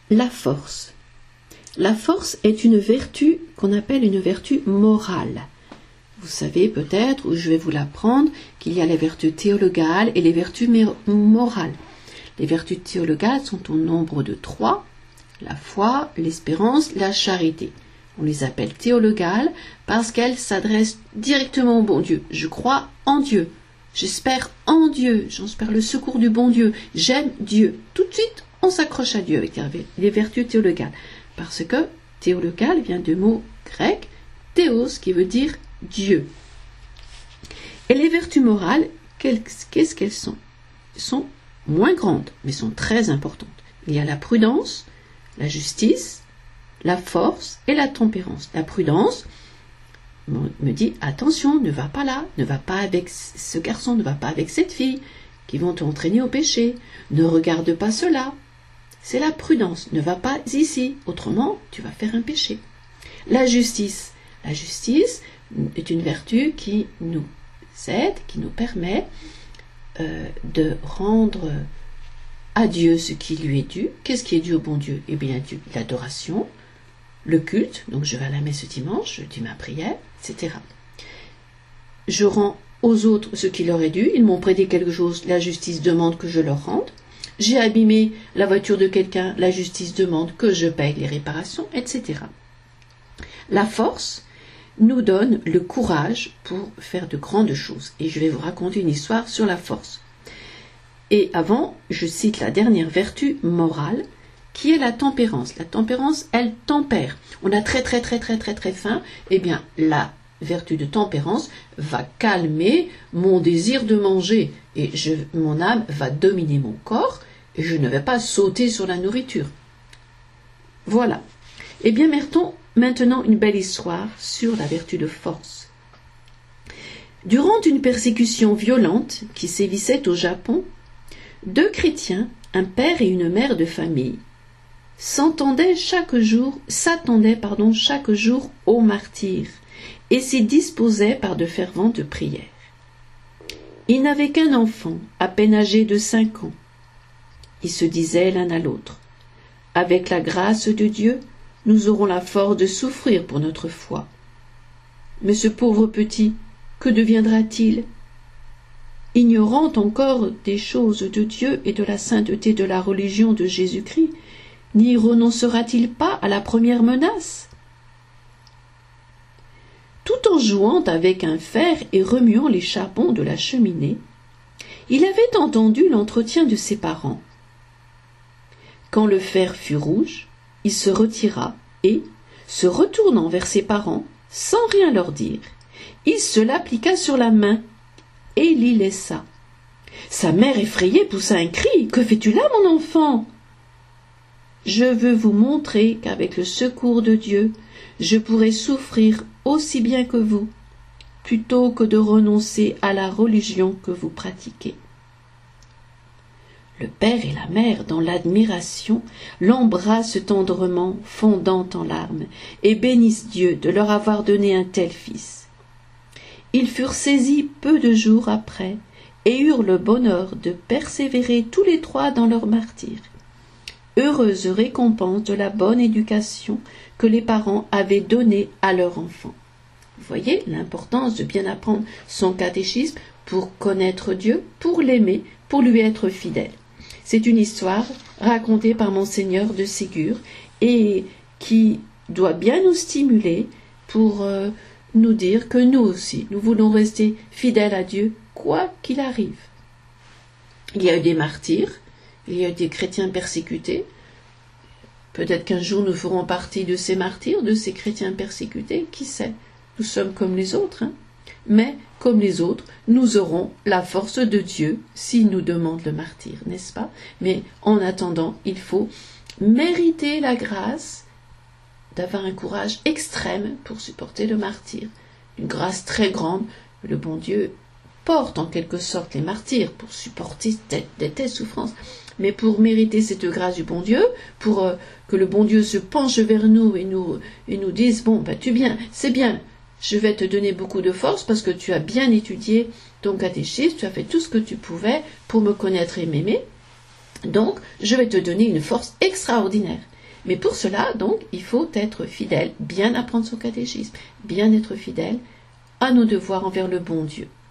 La force. La force est une vertu qu'on appelle une vertu morale. Vous savez peut-être, ou je vais vous l'apprendre, qu'il y a les vertus théologales et les vertus morales. Les vertus théologales sont au nombre de 3, la foi, l'espérance, la charité. On les appelle théologales parce qu'elles s'adressent directement au bon Dieu. Je crois en Dieu, j'espère en Dieu, j'espère le secours du bon Dieu, j'aime Dieu. Tout de suite, on s'accroche à Dieu avec les vertus théologales. Parce que théologal vient du mot grec théos qui veut dire Dieu. Et les vertus morales, qu'est-ce qu'elles sont? Elles sont moins grandes, mais sont très importantes. Il y a la prudence, la justice, la force et la tempérance. La prudence me dit attention, ne va pas là, ne va pas avec ce garçon, ne va pas avec cette fille, qui vont t'entraîner au péché. Ne regarde pas cela. C'est la prudence, ne va pas ici, autrement tu vas faire un péché. La justice est une vertu qui nous aide, qui nous permet de rendre à Dieu ce qui lui est dû. Qu'est-ce qui est dû au bon Dieu? Eh bien, l'adoration, le culte, donc je vais à la messe ce dimanche, je dis ma prière, etc. Je rends aux autres ce qui leur est dû, ils m'ont prêté quelque chose, la justice demande que je leur rende. J'ai abîmé la voiture de quelqu'un, la justice demande que je paye les réparations, etc. La force nous donne le courage pour faire de grandes choses. Et je vais vous raconter une histoire sur la force. Et avant, je cite la dernière vertu morale, qui est la tempérance. La tempérance, elle tempère. On a très faim, eh bien la vertu de tempérance va calmer mon désir de manger et mon âme va dominer mon corps et je ne vais pas sauter sur la nourriture. Voilà. Eh bien, mettons maintenant une belle histoire sur la vertu de force. Durant une persécution violente qui sévissait au Japon, 2 chrétiens, un père et une mère de famille, s'attendaient chaque jour au martyre et s'y disposaient par de ferventes prières. Ils n'avaient qu'un enfant, à peine âgé de 5 ans. Ils se disaient l'un à l'autre: « Avec la grâce de Dieu, nous aurons la force de souffrir pour notre foi. Mais ce pauvre petit, que deviendra-t-il? Ignorant encore des choses de Dieu et de la sainteté de la religion de Jésus-Christ, n'y renoncera-t-il pas à la première menace? » Tout en jouant avec un fer et remuant les charbons de la cheminée, il avait entendu l'entretien de ses parents. Quand le fer fut rouge, il se retira et, se retournant vers ses parents, sans rien leur dire, il se l'appliqua sur la main et l'y laissa. Sa mère effrayée poussa un cri: « Que fais-tu là, mon enfant ?» « Je veux vous montrer qu'avec le secours de Dieu, je pourrai souffrir aussi bien que vous, plutôt que de renoncer à la religion que vous pratiquez. » Le père et la mère, dans l'admiration, l'embrassent tendrement, fondant en larmes, et bénissent Dieu de leur avoir donné un tel fils. Ils furent saisis peu de jours après, et eurent le bonheur de persévérer tous les 3 dans leur martyre. Heureuse récompense de la bonne éducation que les parents avaient donnée à leur enfant. Vous voyez l'importance de bien apprendre son catéchisme pour connaître Dieu, pour l'aimer, pour lui être fidèle. C'est une histoire racontée par Monseigneur de Ségur et qui doit bien nous stimuler pour nous dire que nous aussi, nous voulons rester fidèles à Dieu, quoi qu'il arrive. Il y a eu des martyrs, il y a eu des chrétiens persécutés. Peut-être qu'un jour nous ferons partie de ces martyrs, de ces chrétiens persécutés, qui sait? Nous sommes comme les autres, hein? Mais, comme les autres, nous aurons la force de Dieu s'il nous demande le martyre, n'est-ce pas? Mais en attendant, il faut mériter la grâce d'avoir un courage extrême pour supporter le martyre. Une grâce très grande, le bon Dieu porte en quelque sorte les martyrs pour supporter de telles souffrances. Mais pour mériter cette grâce du bon Dieu, pour que le bon Dieu se penche vers nous et nous dise: « Bon, tu viens, c'est bien, je vais te donner beaucoup de force parce que tu as bien étudié ton catéchisme, tu as fait tout ce que tu pouvais pour me connaître et m'aimer. Donc, je vais te donner une force extraordinaire. » Mais pour cela, donc, il faut être fidèle, bien apprendre son catéchisme, bien être fidèle à nos devoirs envers le bon Dieu.